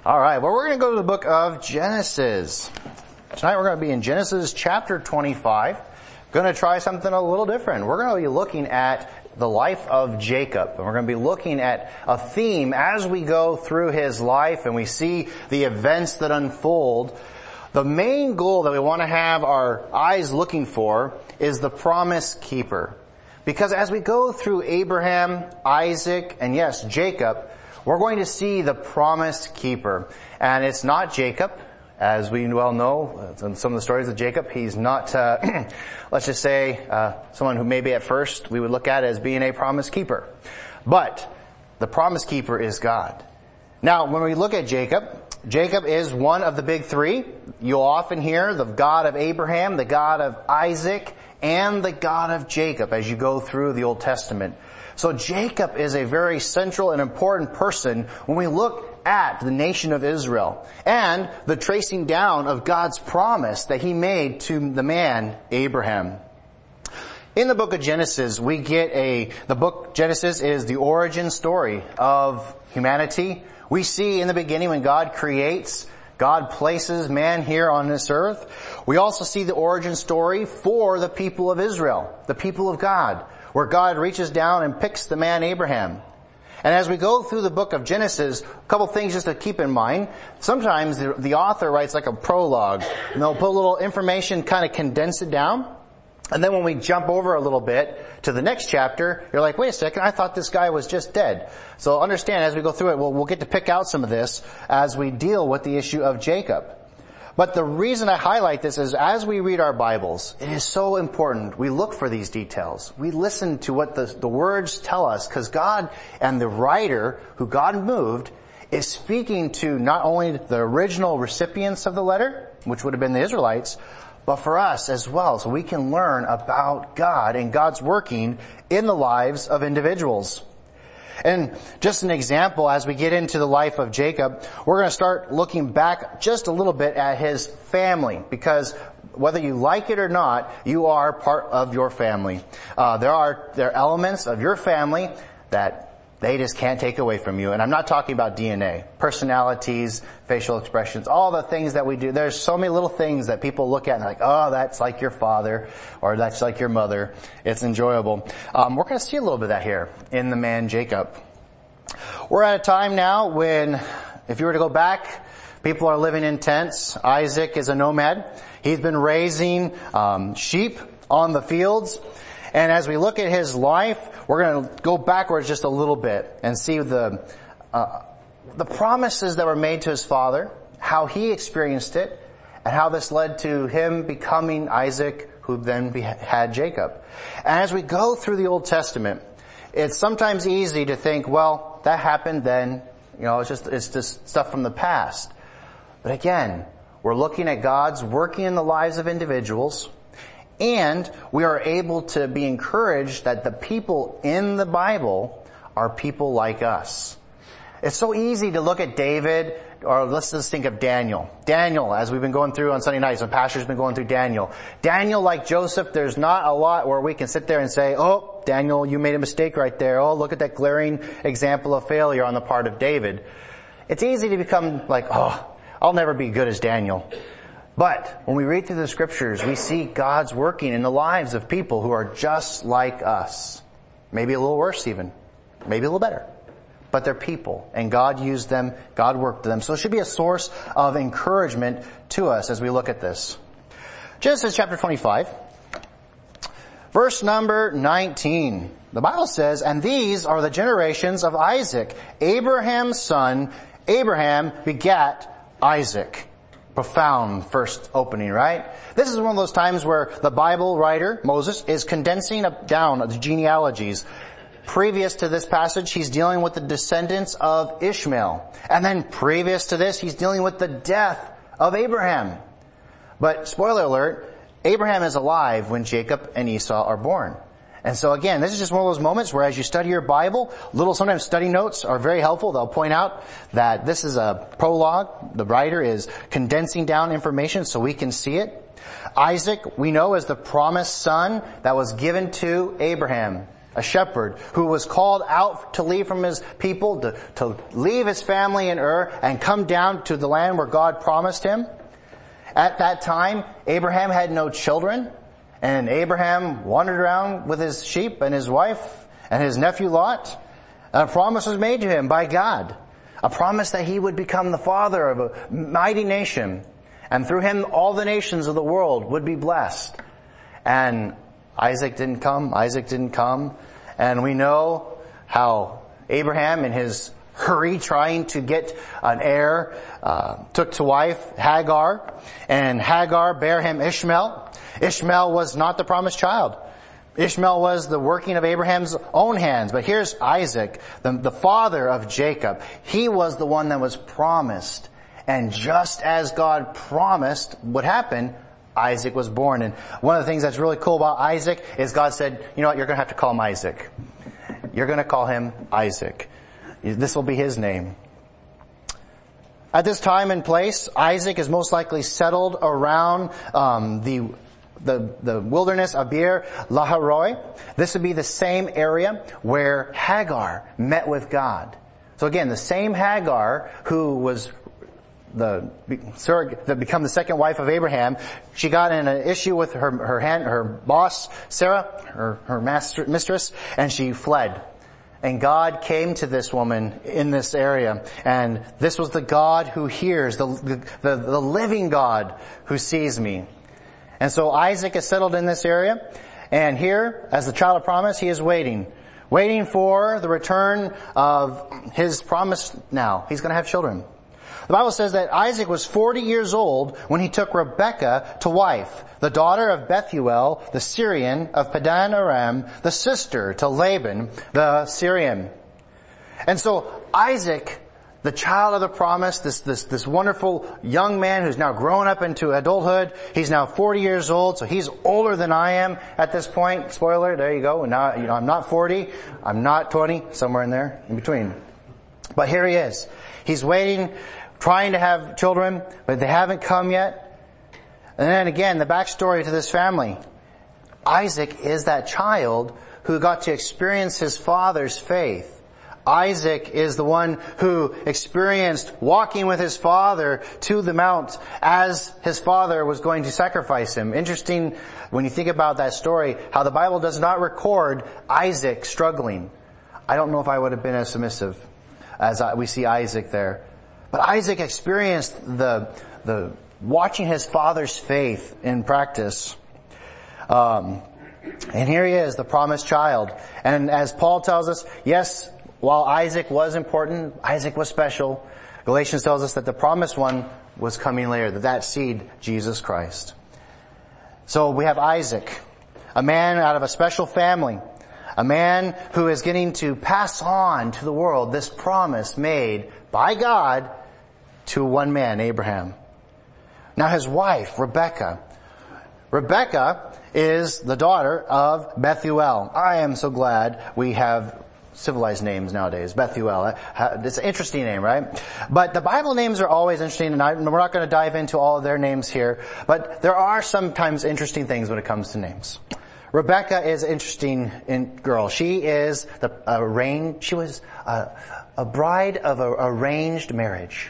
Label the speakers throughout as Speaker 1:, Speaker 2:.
Speaker 1: All right, well, we're going to go to the book of Genesis. Tonight we're going to be in Genesis chapter 25. Going to try something a little different. We're going to be looking at the life of Jacob. And we're going to be looking at a theme as we go through his life and we see the events that unfold. The main goal that we want to have our eyes looking for is the promise keeper. Because as we go through Abraham, Isaac, and yes, Jacob, we're going to see the promise keeper. And it's not Jacob, as we well know, in some of the stories of Jacob. He's not, let's just say, someone who maybe at first we would look at as being a promise keeper. But the promise keeper is God. Now, when we look at Jacob, Jacob is one of the big three. You'll often hear the God of Abraham, the God of Isaac, and the God of Jacob as you go through the Old Testament. So Jacob is a very central and important person when we look at the nation of Israel and the tracing down of God's promise that he made to the man Abraham. In the book of Genesis, we get the book Genesis is the origin story of humanity. We see in the beginning when God creates, God places man here on this earth. We also see the origin story for the people of Israel, the people of God, where God reaches down and picks the man Abraham. And as we go through the book of Genesis, a couple things just to keep in mind. Sometimes the author writes like a prologue, and they'll put a little information, kind of condense it down. And then when we jump over a little bit to the next chapter, you're like, wait a second, I thought this guy was just dead. So understand as we go through it, we'll get to pick out some of this as we deal with the issue of Jacob. But the reason I highlight this is as we read our Bibles, it is so important. We look for these details. We listen to what the words tell us, because God and the writer who God moved is speaking to not only the original recipients of the letter, which would have been the Israelites, but for us as well, so we can learn about God and God's working in the lives of individuals. And just an example, as we get into the life of Jacob, we're going to start looking back just a little bit at his family, because whether you like it or not, you are part of your family. There are elements of your family that they just can't take away from you. And I'm not talking about DNA, personalities, facial expressions, all the things that we do. There's so many little things that people look at and they're like, oh, that's like your father, or that's like your mother. It's enjoyable. We're going to see a little bit of that here in the man Jacob. We're at a time now when, if you were to go back, people are living in tents. Isaac is a nomad. He's been raising sheep on the fields. And as we look at his life, we're going to go backwards just a little bit and see the promises that were made to his father, how he experienced it, and how this led to him becoming Isaac, who then had Jacob. And as we go through the Old Testament, it's sometimes easy to think, well, that happened then, it's just stuff from the past. But again, we're looking at God's working in the lives of individuals. And we are able to be encouraged that the people in the Bible are people like us. It's so easy to look at David, or let's just think of Daniel. Daniel, as we've been going through on Sunday nights, and Pastor's been going through Daniel. Daniel, like Joseph, there's not a lot where we can sit there and say, oh, Daniel, you made a mistake right there. Oh, look at that glaring example of failure on the part of David. It's easy to become like, oh, I'll never be good as Daniel. But when we read through the scriptures, we see God's working in the lives of people who are just like us. Maybe a little worse even. Maybe a little better. But they're people, and God used them, God worked them. So it should be a source of encouragement to us as we look at this. Genesis chapter 25, verse number 19. The Bible says, and these are the generations of Isaac, Abraham's son. Abraham begat Isaac. Profound first opening, right? This is one of those times where the Bible writer, Moses, is condensing down the genealogies. Previous to this passage, he's dealing with the descendants of Ishmael. And then previous to this, he's dealing with the death of Abraham. But spoiler alert, Abraham is alive when Jacob and Esau are born. And so again, this is just one of those moments where as you study your Bible, sometimes study notes are very helpful. They'll point out that this is a prologue. The writer is condensing down information so we can see it. Isaac, we know, is the promised son that was given to Abraham. a shepherd who was called out to leave from his people, to leave his family in Ur and come down to the land where God promised him. At that time, Abraham had no children, and Abraham wandered around with his sheep and his wife and his nephew Lot. And a promise was made to him by God. A promise that he would become the father of a mighty nation. And through him, all the nations of the world would be blessed. And Isaac didn't come. And we know how Abraham, in his hurry trying to get an heir, took to wife Hagar. And Hagar bare him Ishmael. Ishmael was not the promised child. Ishmael was the working of Abraham's own hands. But here's Isaac, the father of Jacob. He was the one that was promised. And just as God promised would happen, Isaac was born. And one of the things that's really cool about Isaac is God said, you know what, you're going to have to call him Isaac. You're going to call him Isaac. This will be his name. At this time and place, Isaac is most likely settled around the wilderness of Beer Laharoi. This would be the same area where Hagar met with God. So again, the same Hagar who was that become the second wife of Abraham, she got in an issue with her boss, Sarah, her mistress, and she fled. And God came to this woman in this area, and this was the God who hears, the living God who sees me. And so Isaac is settled in this area, and here, as the child of promise, he is waiting for the return of his promise now. He's going to have children. The Bible says that Isaac was 40 years old when he took Rebekah to wife, the daughter of Bethuel, the Syrian of Padan Aram, the sister to Laban, the Syrian. And so Isaac, the child of the promise, this wonderful young man who's now grown up into adulthood, he's now 40 years old, so he's older than I am at this point. Spoiler, there you go. Now, I'm not 40, I'm not 20, somewhere in there, in between. But here he is. He's waiting, trying to have children, but they haven't come yet. And then again, the backstory to this family. Isaac is that child who got to experience his father's faith. Isaac is the one who experienced walking with his father to the mount as his father was going to sacrifice him. Interesting when you think about that story, how the Bible does not record Isaac struggling. I don't know if I would have been as submissive as we see Isaac there. But Isaac experienced the watching his father's faith in practice. And here he is, the promised child. And as Paul tells us, yes, while Isaac was important, Isaac was special, Galatians tells us that the promised one was coming later, that seed, Jesus Christ. So we have Isaac, a man out of a special family, a man who is getting to pass on to the world this promise made by God to one man, Abraham. Now his wife, Rebekah. Rebekah is the daughter of Bethuel. I am so glad we have civilized names nowadays. Bethuel. It's an interesting name, right? But the Bible names are always interesting, and we're not going to dive into all of their names here, but there are sometimes interesting things when it comes to names. Rebekah is an interesting girl. She is she was a bride of an arranged marriage.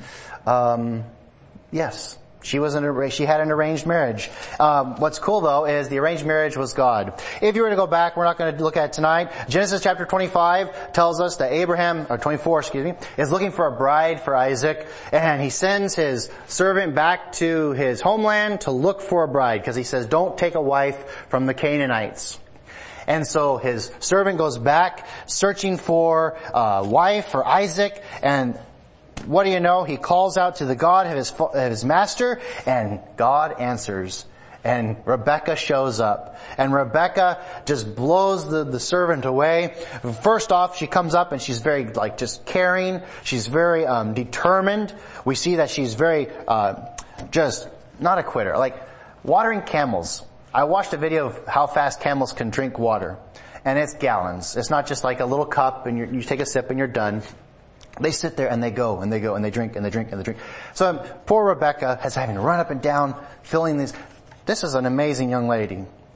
Speaker 1: Yes. She had an arranged marriage. What's cool though is the arranged marriage was God. If you were to go back, we're not going to look at it tonight. Genesis chapter 25 tells us that Abraham, or 24, is looking for a bride for Isaac, and he sends his servant back to his homeland to look for a bride, because he says, don't take a wife from the Canaanites. And so his servant goes back searching for a wife for Isaac, and what do you know? He calls out to the God of his master, and God answers. And Rebekah shows up. And Rebekah just blows the servant away. First off, she comes up and she's very, just caring. She's very, determined. We see that she's very, just not a quitter. Like, watering camels. I watched a video of how fast camels can drink water. And it's gallons. It's not just like a little cup and you take a sip and you're done. They sit there and they go and they go and they drink and they drink and they drink. So poor Rebekah has having to run up and down filling these. This is an amazing young lady.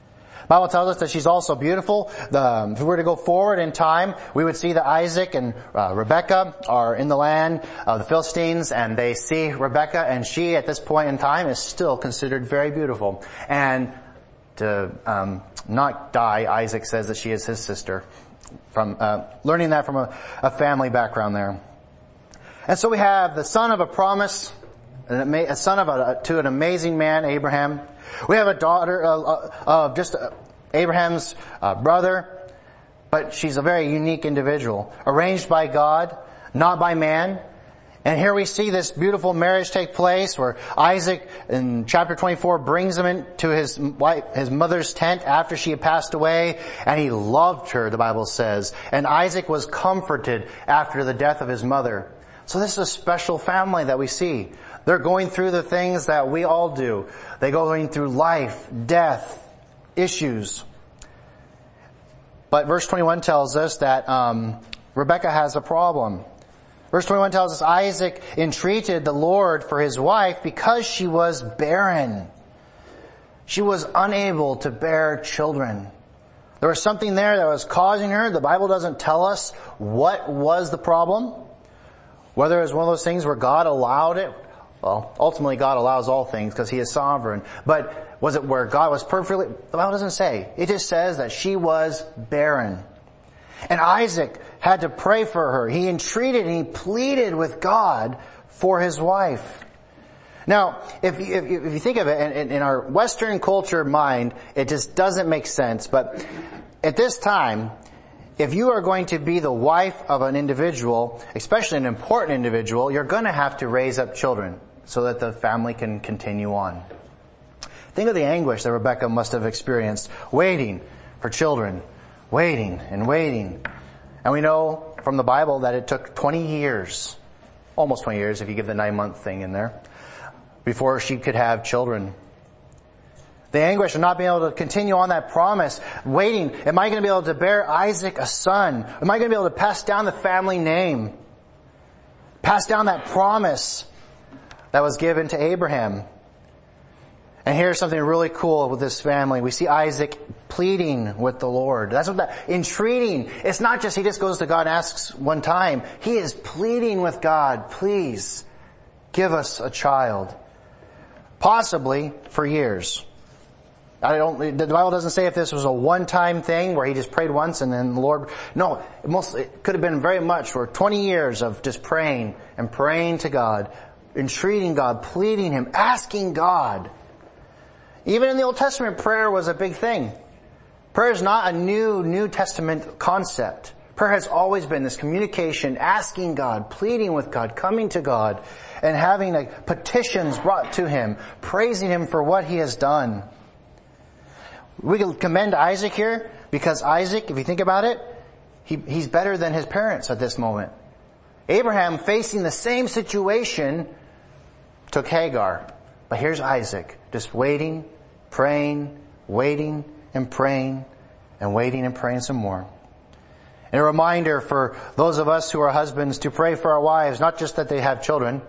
Speaker 1: Bible tells us that she's also beautiful. If we were to go forward in time, we would see that Isaac and Rebekah are in the land of the Philistines, and they see Rebekah, and she at this point in time is still considered very beautiful. And to not die, Isaac says that she is his sister, from learning that from a family background there. And so we have the son of a promise, a son to an amazing man, Abraham. We have a daughter of just Abraham's brother, but she's a very unique individual, arranged by God, not by man. And here we see this beautiful marriage take place where Isaac in chapter 24 brings him into his mother's tent after she had passed away, and he loved her, the Bible says. And Isaac was comforted after the death of his mother. So this is a special family that we see. They're going through the things that we all do. They're going through life, death, issues. But verse 21 tells us that Rebekah has a problem. Verse 21 tells us Isaac entreated the Lord for his wife because she was barren. She was unable to bear children. There was something there that was causing her. The Bible doesn't tell us what was the problem. Whether it was one of those things where God allowed it. Well, ultimately God allows all things because He is sovereign. But was it where God was perfectly? The Bible doesn't say. It just says that she was barren. And Isaac had to pray for her. He entreated and he pleaded with God for his wife. Now, if you think of it in our Western culture mind, it just doesn't make sense. But at this time, if you are going to be the wife of an individual, especially an important individual, you're going to have to raise up children so that the family can continue on. Think of the anguish that Rebekah must have experienced, waiting for children, waiting and waiting. And we know from the Bible that it took 20 years, almost 20 years if you give the 9-month thing in there, before she could have children. The anguish of not being able to continue on that promise, waiting, am I going to be able to bear Isaac a son? Am I going to be able to pass down the family name? Pass down that promise that was given to Abraham. And here's something really cool with this family. We see Isaac pleading with the Lord. That's what entreating. It's not just he just goes to God and asks one time. He is pleading with God, please give us a child. Possibly for years. The Bible doesn't say if this was a one-time thing where he just prayed once and then the Lord, no, it could have been very much for 20 years of just praying and praying to God, entreating God, pleading Him, asking God. Even in the Old Testament, prayer was a big thing. Prayer is not a New Testament concept. Prayer has always been this communication, asking God, pleading with God, coming to God, and having petitions brought to Him, praising Him for what He has done. We can commend Isaac here because Isaac, if you think about it, he's better than his parents at this moment. Abraham, facing the same situation, took Hagar. But here's Isaac, just waiting, praying, waiting and praying, and waiting and praying some more. And a reminder for those of us who are husbands to pray for our wives, not just that they have children,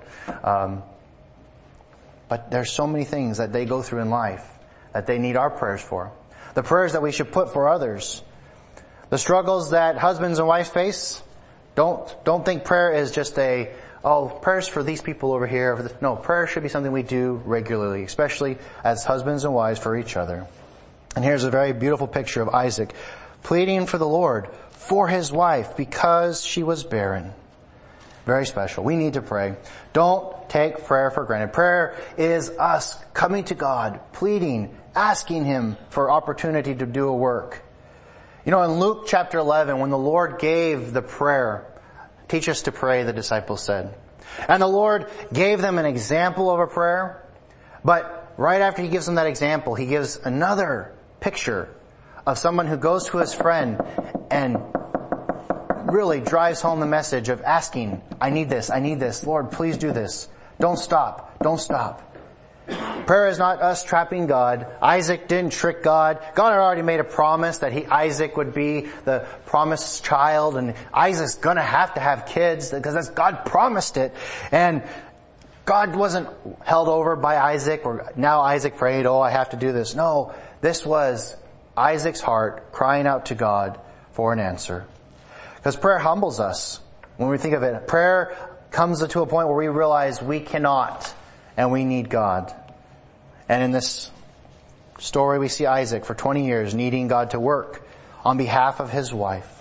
Speaker 1: but there's so many things that they go through in life that they need our prayers for. The prayers that we should put for others. The struggles that husbands and wives face, don't think prayer is just prayers for these people over here. No, prayer should be something we do regularly, especially as husbands and wives for each other. And here's a very beautiful picture of Isaac pleading for the Lord for his wife because she was barren. Very special. We need to pray. Don't take prayer for granted. Prayer is us coming to God, pleading, asking Him for opportunity to do a work. You know, in Luke chapter 11, when the Lord gave the prayer, teach us to pray, the disciples said. And the Lord gave them an example of a prayer, but right after He gives them that example, He gives another picture of someone who goes to his friend and really drives home the message of asking, I need this, Lord, please do this. Don't stop. Prayer is not us trapping God. Isaac didn't trick God. God had already made a promise that Isaac would be the promised child, and Isaac's gonna have to have kids because God promised it. And God wasn't held over by Isaac, or now Isaac prayed, I have to do this. No, this was Isaac's heart crying out to God for an answer. Because prayer humbles us. When we think of it, prayer comes to a point where we realize we cannot and we need God. And in this story we see Isaac for 20 years needing God to work on behalf of his wife.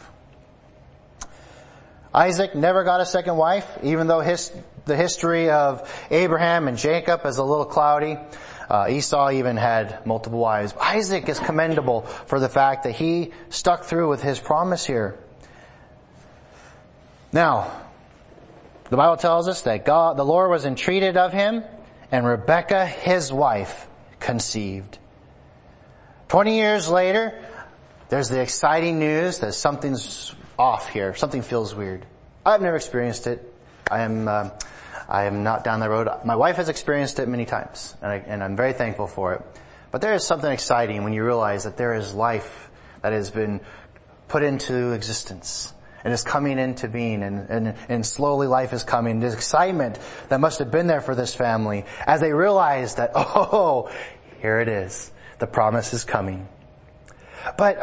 Speaker 1: Isaac never got a second wife, even though the history of Abraham and Jacob is a little cloudy. Esau even had multiple wives. Isaac is commendable for the fact that he stuck through with his promise here. Now, the Bible tells us that the Lord was entreated of him, and Rebekah, his wife, conceived. 20 years later, there's the exciting news that something's off here. Something feels weird. I've never experienced it. I am not down that road. My wife has experienced it many times, and I'm very thankful for it. But there is something exciting when you realize that there is life that has been put into existence and is coming into being, and slowly life is coming. There's excitement that must have been there for this family as they realize that, oh, here it is. The promise is coming. But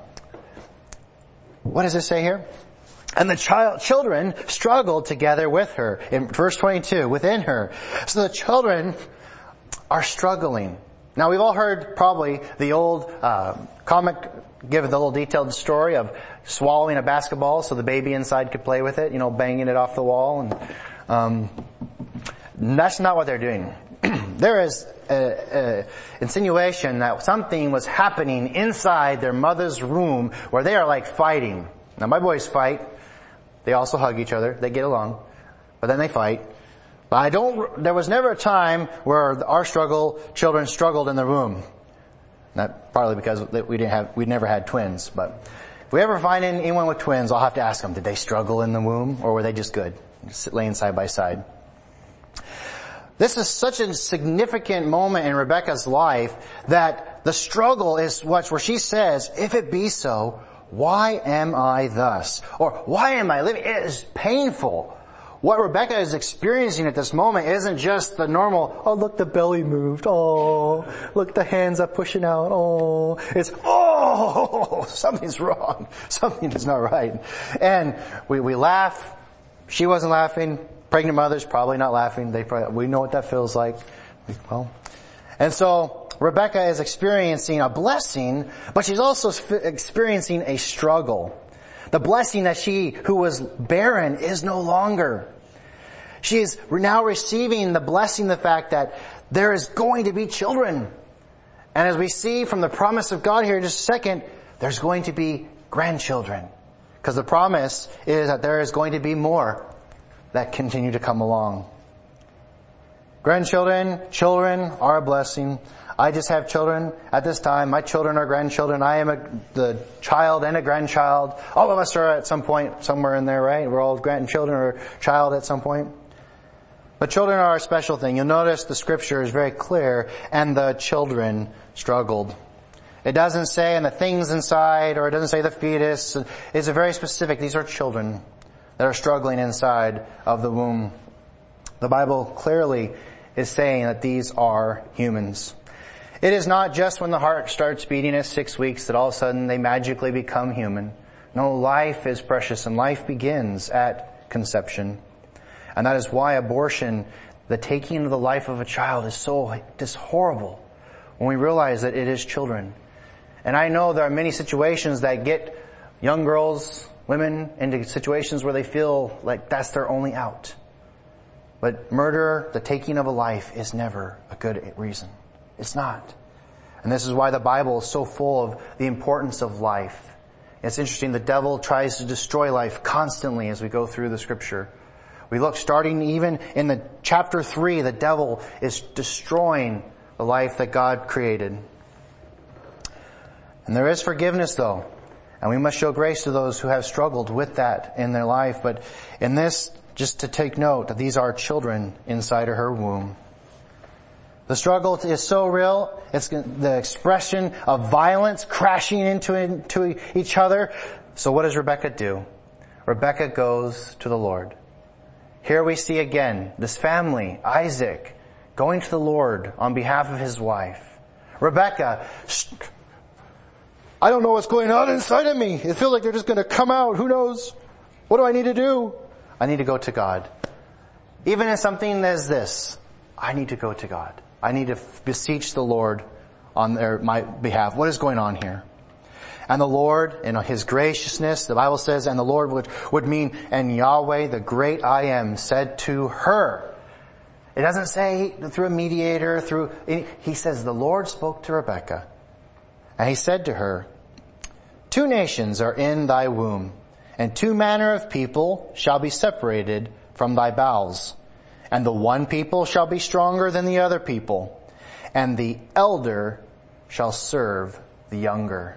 Speaker 1: what does it say here? And the children struggled together with her. In verse 22, within her. So the children are struggling. Now we've all heard probably the old comic, give the little detailed story of swallowing a basketball so the baby inside could play with it, banging it off the wall. And that's not what they're doing. There is an insinuation that something was happening inside their mother's womb where they are like fighting. Now my boys fight. They also hug each other. They get along. But then they fight. But there was never a time where our children struggled in the womb. Not partly because we never had twins, but if we ever find anyone with twins, I'll have to ask them, did they struggle in the womb or were they just good? Just laying side by side. This is such a significant moment in Rebekah's life that the struggle is where she says, if it be so, why am I thus? Or why am I living? It is painful. What Rebekah is experiencing at this moment isn't just the normal, oh look, the belly moved, oh, look, the hands are pushing out, oh, it's, oh, something's wrong, something is not right. And we laugh, she wasn't laughing, pregnant mothers probably not laughing, we know what that feels like. Well, and so Rebekah is experiencing a blessing, but she's also experiencing a struggle. The blessing that she who was barren is no longer. She is now receiving the blessing, the fact that there is going to be children. And as we see from the promise of God here in just a second, there's going to be grandchildren. Because the promise is that there is going to be more that continue to come along. Grandchildren, children are a blessing. I just have children at this time. My children are grandchildren. I am the child and a grandchild. All of us are at some point somewhere in there, right? We're all grandchildren or child at some point. But children are a special thing. You'll notice the scripture is very clear, and the children struggled. It doesn't say and the things inside, or it doesn't say the fetus. It's very specific. These are children that are struggling inside of the womb. The Bible clearly is saying that these are humans. It is not just when the heart starts beating at 6 weeks that all of a sudden they magically become human. No, life is precious and life begins at conception. And that is why abortion, the taking of the life of a child, is so just horrible when we realize that it is children. And I know there are many situations that get young girls, women, into situations where they feel like that's their only out. But murder, the taking of a life, is never a good reason. It's not. And this is why the Bible is so full of the importance of life. It's interesting, the devil tries to destroy life constantly as we go through the scripture. We look, starting even in the chapter 3, the devil is destroying the life that God created. And there is forgiveness though. And we must show grace to those who have struggled with that in their life. But in this, just to take note that these are children inside of her womb. The struggle is so real. It's the expression of violence crashing into each other. So what does Rebekah do? Rebekah goes to the Lord. Here we see again this family, Isaac, going to the Lord on behalf of his wife. Rebekah I don't know what's going on inside of me. It feels like they're just going to come out. Who knows? What do I need to do? I need to go to God. Even in something as this, I need to go to God. I need to beseech the Lord on my behalf. What is going on here? And the Lord, in His graciousness, the Bible says, and the Lord would mean, and Yahweh, the great I am, said to her. It doesn't say through a mediator, He says the Lord spoke to Rebekah. And He said to her, 2 nations are in thy womb, and 2 manner of people shall be separated from thy bowels. And the one people shall be stronger than the other people, and the elder shall serve the younger.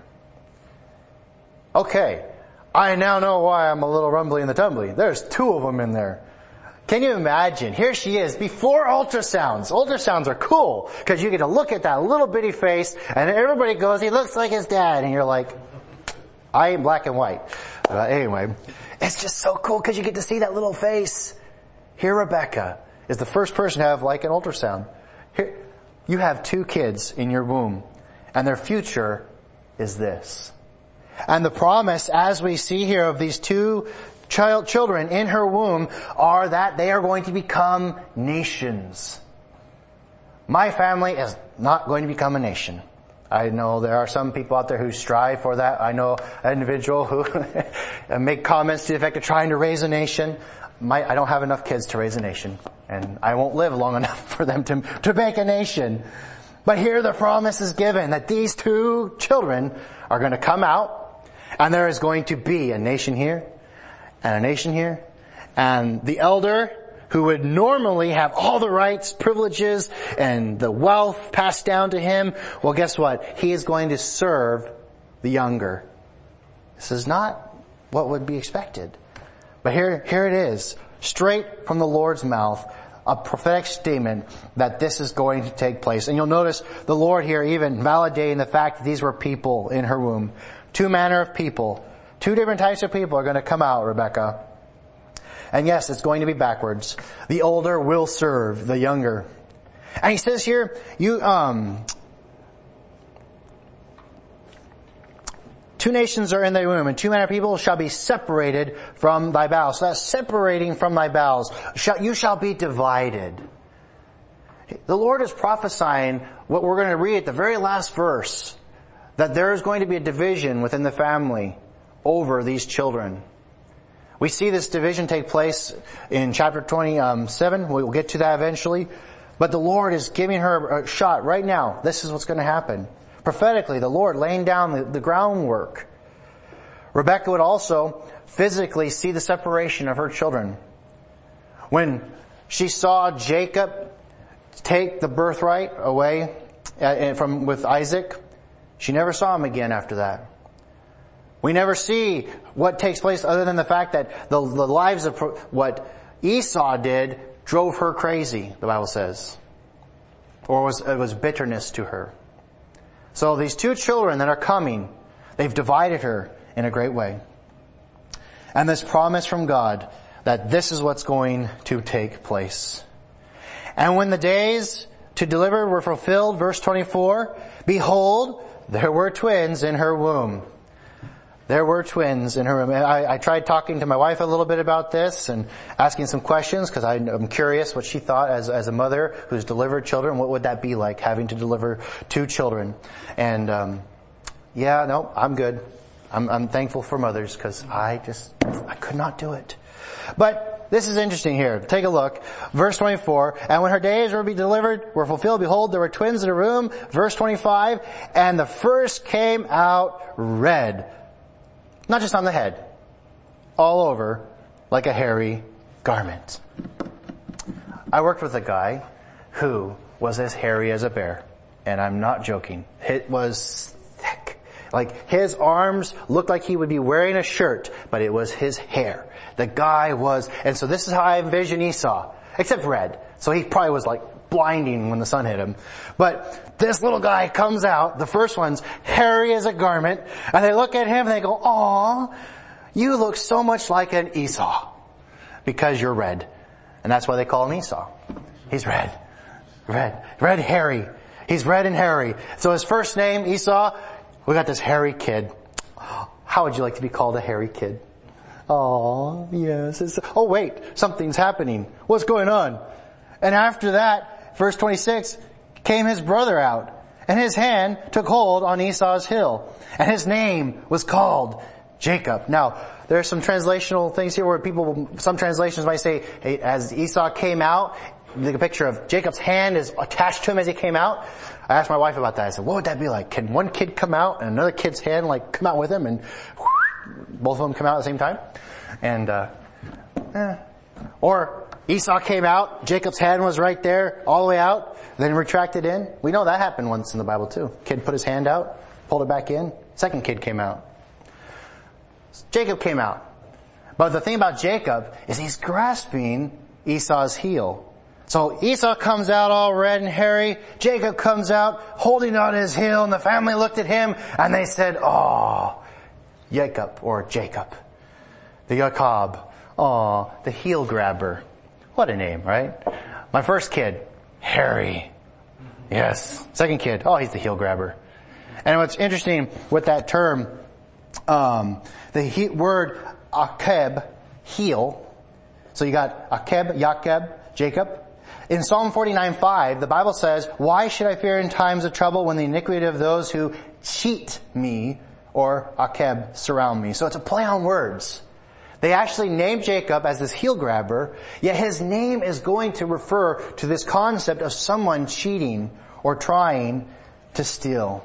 Speaker 1: Okay, I now know why I'm a little rumbly in the tumbly. There's 2 of them in there. Can you imagine? Here she is before ultrasounds. Ultrasounds are cool because you get to look at that little bitty face and everybody goes, he looks like his dad. And you're like, I am black and white. Anyway, it's just so cool because you get to see that little face. Here Rebekah is the first person to have like an ultrasound. Here, you have 2 kids in your womb and their future is this. And the promise, as we see here, of these 2 children in her womb are that they are going to become nations. My family is not going to become a nation. I know there are some people out there who strive for that. I know an individual who make comments to the effect of trying to raise a nation. I don't have enough kids to raise a nation, and I won't live long enough for them to make a nation. But here the promise is given that these 2 children are going to come out, and there is going to be a nation here, and a nation here, and the elder who would normally have all the rights, privileges, and the wealth passed down to him, well, guess what? He is going to serve the younger. This is not what would be expected. But here it is, straight from the Lord's mouth, a prophetic statement that this is going to take place. And you'll notice the Lord here even validating the fact that these were people in her womb. 2 manner of people. 2 different types of people are going to come out, Rebekah. And yes, it's going to be backwards. The older will serve the younger. And He says here, 2 nations are in thy womb, and 2 manner of people shall be separated from thy bowels. So that's separating from thy bowels. You shall be divided. The Lord is prophesying what we're going to read at the very last verse, that there is going to be a division within the family over these children. We see this division take place in chapter 27. We'll get to that eventually. But the Lord is giving her a shot right now. This is what's going to happen. Prophetically, the Lord laying down the groundwork. Rebekah would also physically see the separation of her children. When she saw Jacob take the birthright away with Isaac, she never saw him again after that. We never see what takes place other than the fact that the lives of what Esau did drove her crazy, the Bible says. Or it was bitterness to her. So these 2 children that are coming, they've divided her in a great way. And this promise from God that this is what's going to take place. And when the days to deliver were fulfilled, verse 24, behold, there were twins in her womb. There were twins in her womb. I tried talking to my wife a little bit about this and asking some questions because I'm curious what she thought as a mother who's delivered children. What would that be like, having to deliver 2 children? And I'm good. I'm thankful for mothers because I could not do it. But this is interesting here. Take a look. Verse 24. And when her days were were fulfilled, behold, there were twins in her womb. Verse 25. And the first came out red. Not just on the head. All over like a hairy garment. I worked with a guy who was as hairy as a bear. And I'm not joking. It was thick. Like his arms looked like he would be wearing a shirt, but it was his hair. The guy was, and so this is how I envision Esau, except red. So he probably was like blinding when the sun hit him. But this little guy comes out, the first one's hairy as a garment, and they look at him and they go, "Aw, you look so much like an Esau because you're red." And that's why they call him Esau. He's red. Red hairy. He's red and hairy. So his first name, Esau, We got this hairy kid. How would you like to be called a hairy kid? Oh, yes. Oh wait, something's happening. What's going on? And after that, verse 26, came his brother out, and his hand took hold on Esau's heel, and his name was called Jacob. Now, there are some translational things here where some translations might say, hey, as Esau came out, the picture of Jacob's hand is attached to him as he came out. I asked my wife about that. I said, what would that be like? Can one kid come out and another kid's hand come out with him and both of them come out at the same time? And, or Esau came out, Jacob's hand was right there, all the way out, then retracted in. We know that happened once in the Bible too. Kid put his hand out, pulled it back in, second kid came out. Jacob came out. But the thing about Jacob is he's grasping Esau's heel. So Esau comes out all red and hairy. Jacob comes out holding on his heel, and the family looked at him and they said, oh, Jacob, the Jacob, oh, the heel grabber. What a name, right? My first kid, Harry. Yes. Second kid, oh, he's the heel grabber. And what's interesting with that term, the word akeb, heel. So you got akeb, Jacob, Jacob. In Psalm 49:5, the Bible says, why should I fear in times of trouble when the iniquity of those who cheat me, or akeb, surround me? So it's a play on words. They actually named Jacob as this heel grabber, yet his name is going to refer to this concept of someone cheating or trying to steal.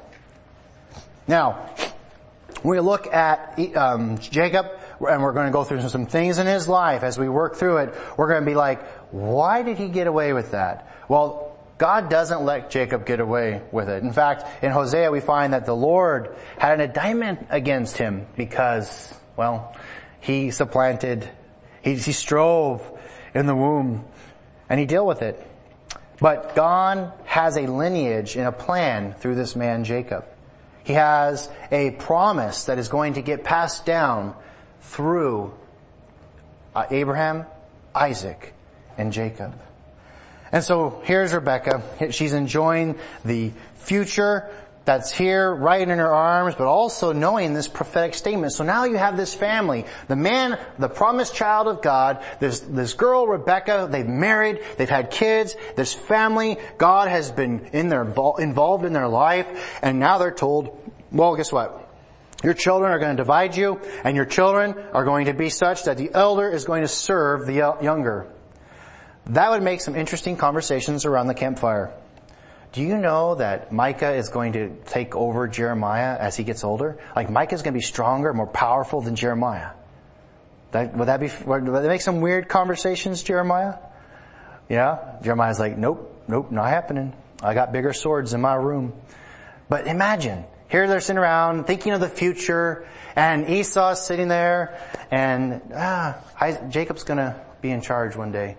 Speaker 1: Now, we look at Jacob, and we're going to go through some things in his life. As we work through it, we're going to be like, why did he get away with that? Well, God doesn't let Jacob get away with it. In fact, in Hosea we find that the Lord had an indictment against him because, well, he supplanted, he strove in the womb, and he dealt with it. But God has a lineage and a plan through this man Jacob. He has a promise that is going to get passed down through Abraham, Isaac, and Jacob. And so here's Rebecca. She's enjoying the future that's here right in her arms, but also knowing this prophetic statement. So now you have this family. The man, the promised child of God, this girl, Rebecca, they've married, they've had kids, this family, God has been involved in their life, and now they're told, well, guess what? Your children are going to divide you, and your children are going to be such that the elder is going to serve the younger. That would make some interesting conversations around the campfire. Do you know that Micah is going to take over Jeremiah as he gets older? Like Micah's going to be stronger, more powerful than Jeremiah. Would that make some weird conversations, Jeremiah? Yeah? Jeremiah's like, nope, not happening. I got bigger swords in my room. But imagine, here they're sitting around thinking of the future, and Esau's sitting there, and Jacob's going to be in charge one day.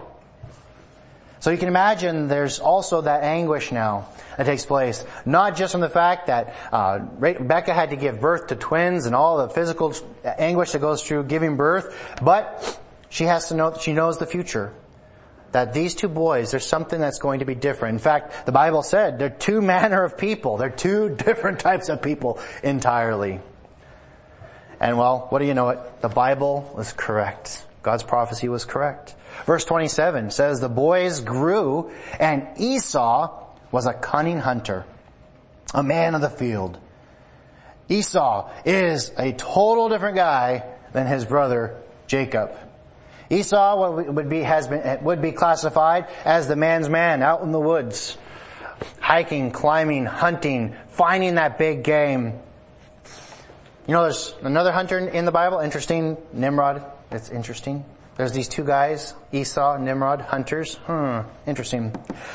Speaker 1: So you can imagine there's also that anguish now that takes place. Not just from the fact that Rebecca had to give birth to twins and all the physical anguish that goes through giving birth, but she has to know that she knows the future. That these two boys, there's something that's going to be different. In fact, the Bible said they're two manner of people. They're two different types of people entirely. And well, what do you know it? The Bible was correct. God's prophecy was correct. Verse 27 says, the boys grew, and Esau was a cunning hunter, a man of the field. Esau is a total different guy than his brother Jacob. Esau would be classified as the man's man out in the woods, hiking, climbing, hunting, finding that big game. You know, there's another hunter in the Bible, interesting, Nimrod. It's interesting. There's these two guys, Esau and Nimrod, hunters. Interesting.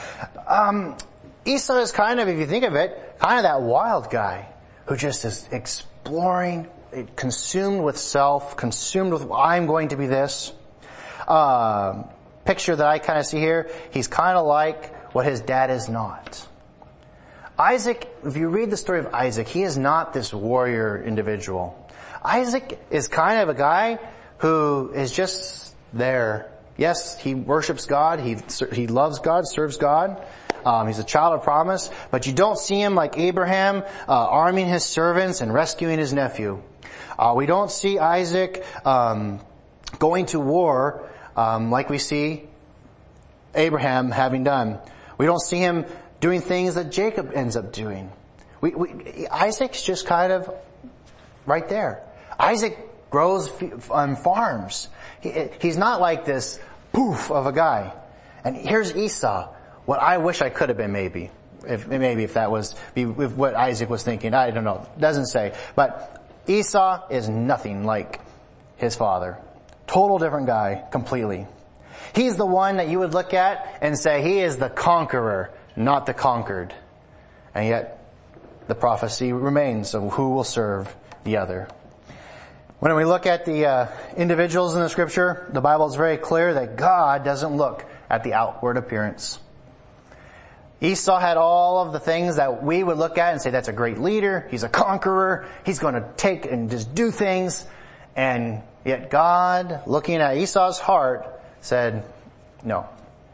Speaker 1: Esau is kind of, if you think of it, kind of that wild guy who just is exploring, consumed with self, consumed with, I'm going to be this. Picture that I kind of see here, he's kind of like what his dad is not. Isaac, if you read the story of Isaac, he is not this warrior individual. Isaac is kind of a guy who is just there. Yes, he worships God, he loves God, serves God, He's a child of promise, but you don't see him like Abraham, arming his servants and rescuing his nephew. We don't see Isaac, going to war, like we see Abraham having done. We don't see him doing things that Jacob ends up doing. Isaac's just kind of right there. Isaac grows on farms. He's not like this poof of a guy. And here's Esau. What I wish I could have been, maybe. If that was what Isaac was thinking. I don't know. Doesn't say. But Esau is nothing like his father. Total different guy, completely. He's the one that you would look at and say he is the conqueror, not the conquered. And yet, the prophecy remains of who will serve the other. When we look at the individuals in the scripture, the Bible is very clear that God doesn't look at the outward appearance. Esau had all of the things that we would look at and say that's a great leader, he's a conqueror, he's going to take and just do things. And yet God, looking at Esau's heart, said, no.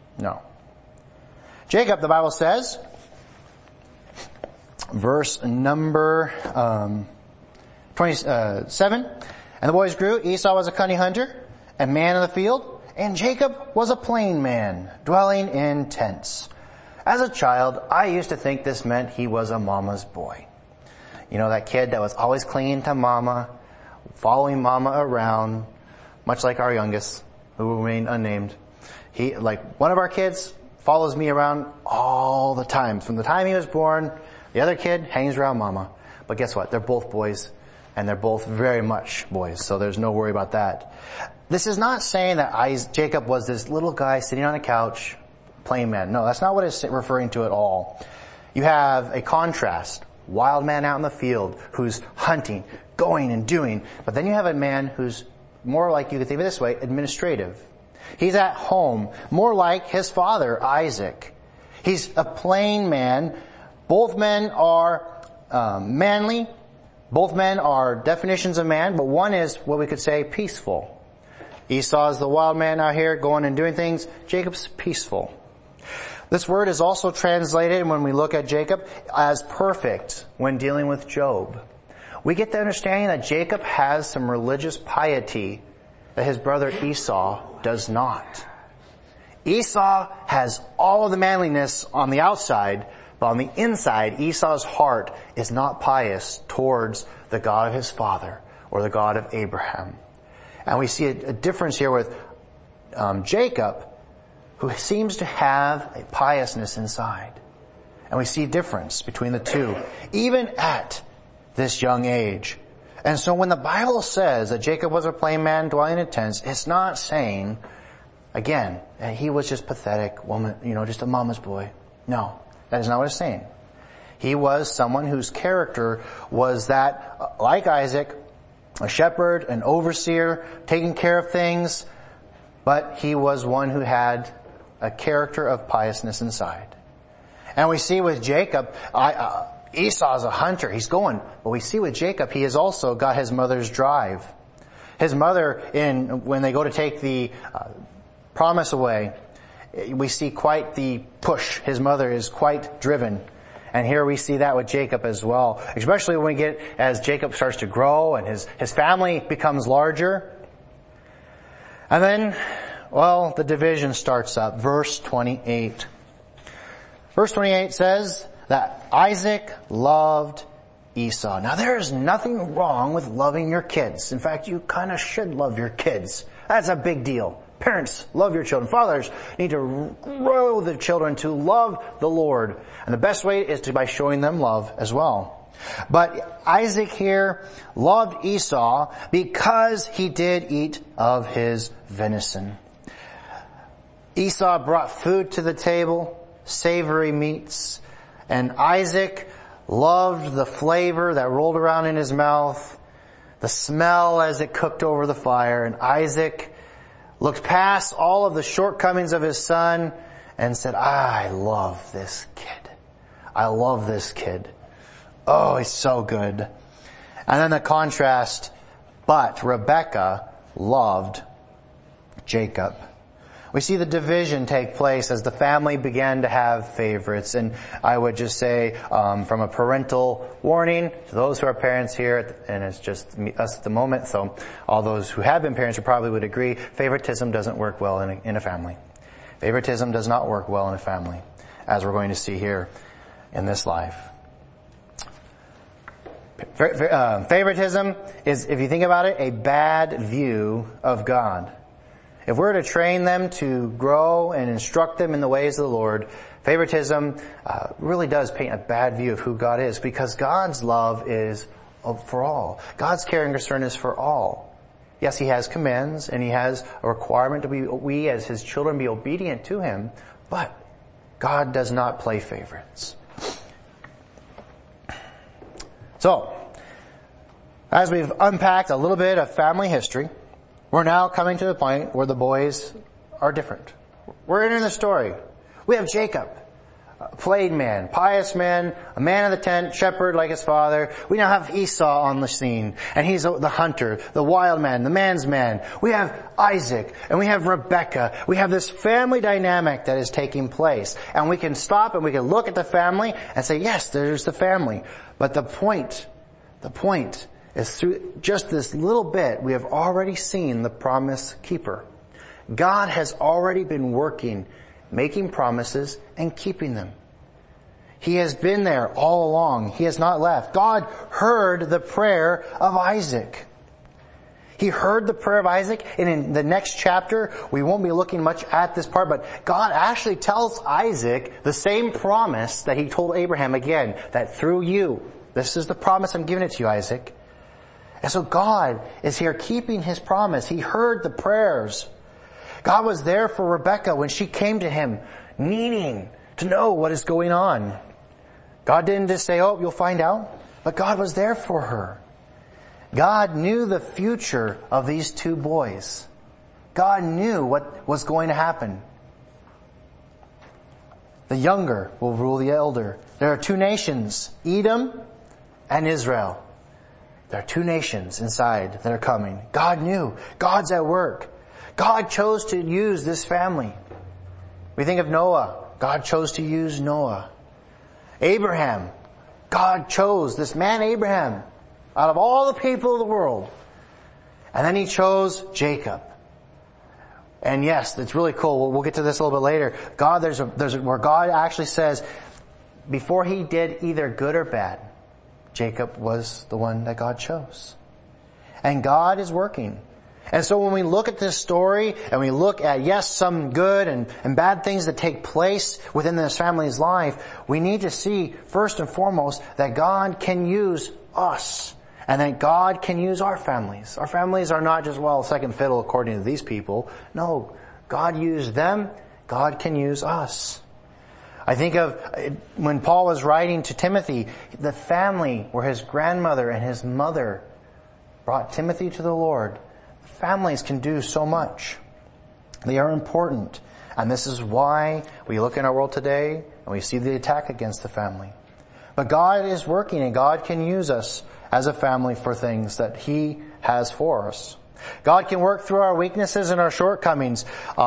Speaker 1: Jacob, the Bible says, verse number 27, and the boys grew. Esau was a cunning hunter, a man of the field, and Jacob was a plain man, dwelling in tents. As a child, I used to think this meant he was a mama's boy. You know, that kid that was always clinging to mama, following mama around, much like our youngest, who will remain unnamed. He, like one of our kids, follows me around all the time. From the time he was born, the other kid hangs around mama. But guess what? They're both boys, and they're both very much boys, so there's no worry about that. This is not saying that Jacob was this little guy sitting on a couch, plain man. No, that's not what it's referring to at all. You have a contrast. Wild man out in the field who's hunting, going and doing. But then you have a man who's more like, you could think of it this way, administrative. He's at home, more like his father, Isaac. He's a plain man. Both men are manly. Both men are definitions of man, but one is what we could say peaceful. Esau is the wild man out here going and doing things. Jacob's peaceful. This word is also translated when we look at Jacob as perfect when dealing with Job. We get the understanding that Jacob has some religious piety that his brother Esau does not. Esau has all of the manliness on the outside, but on the inside, Esau's heart is not pious towards the God of his father or the God of Abraham. And we see a difference here with Jacob, who seems to have a piousness inside. And we see a difference between the two, even at this young age. And so when the Bible says that Jacob was a plain man dwelling in tents, it's not saying, again, that he was just pathetic woman, just a mama's boy. No, that is not what it's saying. He was someone whose character was that, like Isaac, a shepherd, an overseer, taking care of things, but he was one who had a character of piousness inside. And we see with Jacob, Esau's a hunter, he's going. But we see with Jacob, he has also got his mother's drive. His mother, when they go to take the promise away, we see quite the push. His mother is quite driven. And here we see that with Jacob as well. Especially when we get, as Jacob starts to grow and his family becomes larger. And then, the division starts up. Verse 28. Verse 28 says that Isaac loved Esau. Now there is nothing wrong with loving your kids. In fact, you kind of should love your kids. That's a big deal. Parents, love your children. Fathers need to grow the children to love the Lord. And the best way is by showing them love as well. But Isaac here loved Esau because he did eat of his venison. Esau brought food to the table, savory meats, and Isaac loved the flavor that rolled around in his mouth, the smell as it cooked over the fire, and Isaac looked past all of the shortcomings of his son and said, I love this kid. I love this kid. Oh, he's so good. And then the contrast, but Rebekah loved Jacob. We see the division take place as the family began to have favorites. And I would just say, from a parental warning to those who are parents here, and it's just us at the moment, so all those who have been parents probably would agree, favoritism doesn't work well in a family. Favoritism does not work well in a family, as we're going to see here in this life. Favoritism is, if you think about it, a bad view of God. If we're to train them to grow and instruct them in the ways of the Lord, favoritism really does paint a bad view of who God is, because God's love is for all. God's care and concern is for all. Yes, He has commands and He has a requirement to we as His children be obedient to Him, but God does not play favorites. So, as we've unpacked a little bit of family history, we're now coming to the point where the boys are different. We're entering the story. We have Jacob, a plain man, pious man, a man of the tent, shepherd like his father. We now have Esau on the scene, and he's the hunter, the wild man, the man's man. We have Isaac, and we have Rebekah. We have this family dynamic that is taking place. And we can stop and we can look at the family and say, yes, there's the family. But the point is through just this little bit, we have already seen the promise keeper. God has already been working, making promises and keeping them. He has been there all along. He has not left. God heard the prayer of Isaac. He heard the prayer of Isaac, and in the next chapter, we won't be looking much at this part, but God actually tells Isaac the same promise that He told Abraham again, that through you, this is the promise, I'm giving it to you, Isaac. And so God is here keeping His promise. He heard the prayers. God was there for Rebekah when she came to Him, needing to know what is going on. God didn't just say, oh, you'll find out. But God was there for her. God knew the future of these two boys. God knew what was going to happen. The younger will rule the elder. There are two nations, Edom and Israel. There are two nations inside that are coming. God knew. God's at work. God chose to use this family. We think of Noah. God chose to use Noah. Abraham. God chose this man Abraham out of all the people of the world. And then He chose Jacob. And yes, it's really cool. We'll get to this a little bit later. God, there's where God actually says, before He did either good or bad, Jacob was the one that God chose. And God is working. And so when we look at this story and we look at, yes, some good and bad things that take place within this family's life, we need to see first and foremost that God can use us and that God can use our families. Our families are not just, well, second fiddle according to these people. No, God used them. God can use us. I think of when Paul was writing to Timothy, the family where his grandmother and his mother brought Timothy to the Lord. Families can do so much. They are important. And this is why we look in our world today and we see the attack against the family. But God is working and God can use us as a family for things that He has for us. God can work through our weaknesses and our shortcomings.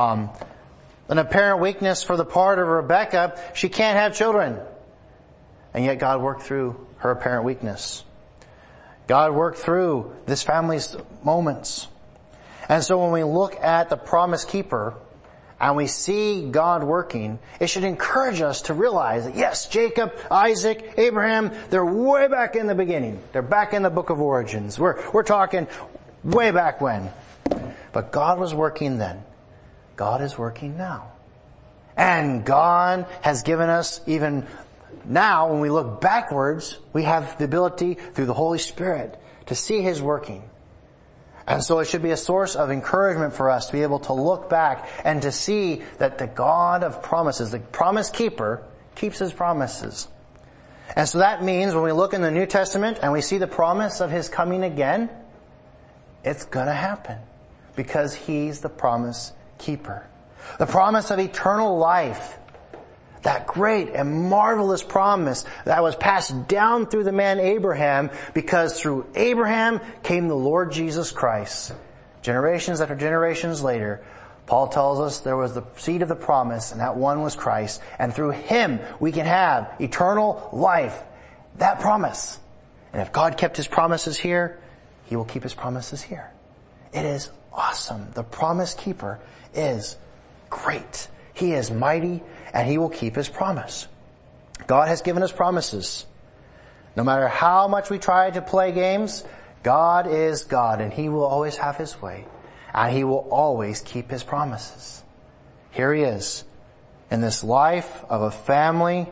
Speaker 1: An apparent weakness for the part of Rebekah, she can't have children. And yet God worked through her apparent weakness. God worked through this family's moments. And so when we look at the promise keeper and we see God working, it should encourage us to realize that yes, Jacob, Isaac, Abraham, they're way back in the beginning. They're back in the book of origins. We're talking way back when. But God was working then. God is working now. And God has given us even now, when we look backwards, we have the ability through the Holy Spirit to see His working. And so it should be a source of encouragement for us to be able to look back and to see that the God of promises, the promise keeper, keeps His promises. And so that means when we look in the New Testament and we see the promise of His coming again, it's gonna happen. Because He's the promise keeper. The promise of eternal life. That great and marvelous promise that was passed down through the man Abraham, because through Abraham came the Lord Jesus Christ. Generations after generations later, Paul tells us there was the seed of the promise, and that one was Christ, and through Him we can have eternal life. That promise. And if God kept His promises here, He will keep His promises here. It is awesome. The promise keeper is great. He is mighty, and He will keep His promise. God has given us promises. No matter how much we try to play games, God is God, and He will always have His way. And He will always keep His promises. Here He is, in this life of a family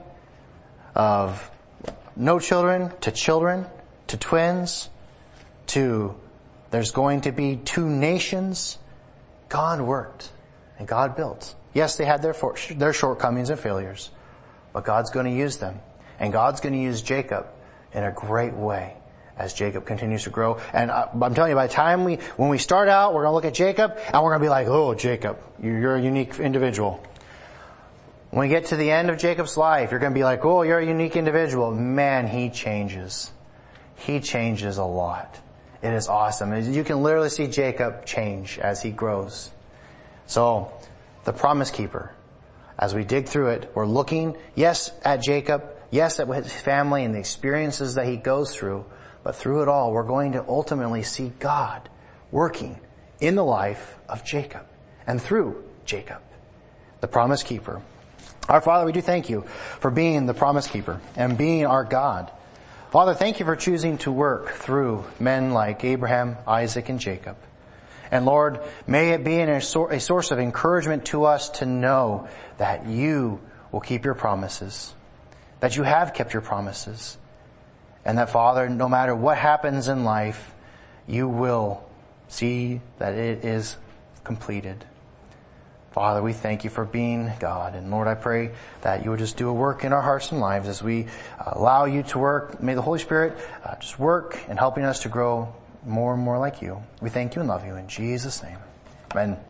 Speaker 1: of no children, to twins, to there's going to be 2 nations. God worked and God built. Yes, they had their shortcomings and failures, but God's going to use them. And God's going to use Jacob in a great way as Jacob continues to grow. And I'm telling you, by the time when we start out, we're going to look at Jacob and we're going to be like, oh, Jacob, you're a unique individual. When we get to the end of Jacob's life, you're going to be like, oh, you're a unique individual. Man, he changes. He changes a lot. It is awesome. You can literally see Jacob change as he grows. So, the promise keeper, as we dig through it, we're looking, yes, at Jacob, yes, at his family and the experiences that he goes through, but through it all, we're going to ultimately see God working in the life of Jacob and through Jacob, the promise keeper. Our Father, we do thank you for being the promise keeper and being our God. Father, thank you for choosing to work through men like Abraham, Isaac, and Jacob. And Lord, may it be a source of encouragement to us to know that you will keep your promises, that you have kept your promises, and that, Father, no matter what happens in life, you will see that it is completed. Father, we thank you for being God. And Lord, I pray that you would just do a work in our hearts and lives as we allow you to work. May the Holy Spirit just work in helping us to grow more and more like you. We thank you and love you in Jesus' name. Amen.